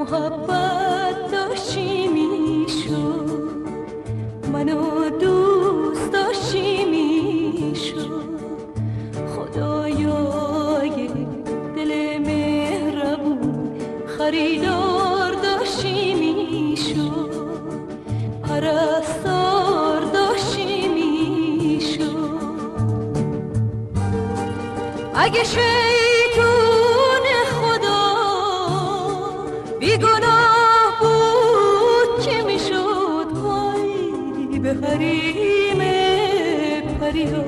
محبت داشتی میشد، منو دوست داشتی میشد. خدایای دل مهربون خریدار داشتی میشد، پرستار داشتی میشد. اگه شیطون خدا بیگناه بود که میشد، وای به حریم پریا.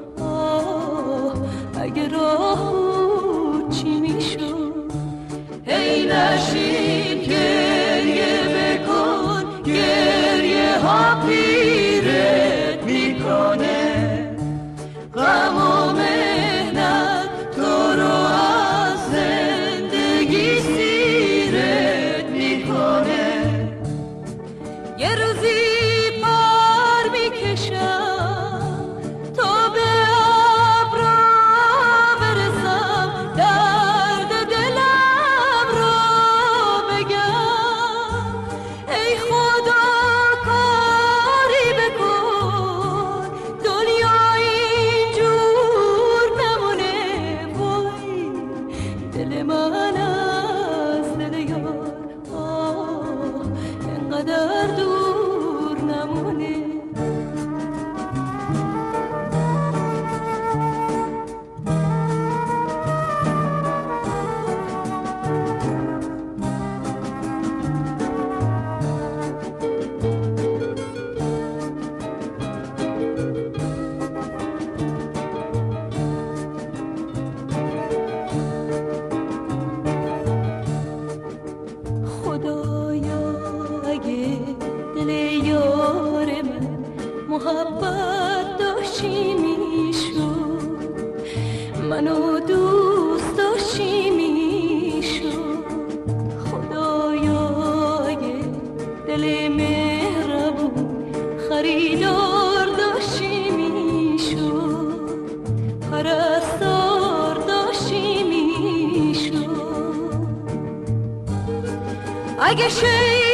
اگه راه بود چی میشد؟ ای نشین گریه بکن، گریه ها پیرت میکنه. غم و مهنت تو رو از زندگی سیرت میکنه. یه روزی بار میکشم تا به ابرا برسم، درد دلم رو بگم. ای خدا کاری بکن دنیا اینجور نمونه. وای دل من از دل یار انقدر دور نمونه. خدایا اگه دل یار من محبت داشتی میشد، منو دوست داشتی میشد. خدایا اگه دل مهربون خریدار داشتی میشد، پرستار داشتی میشد. اگه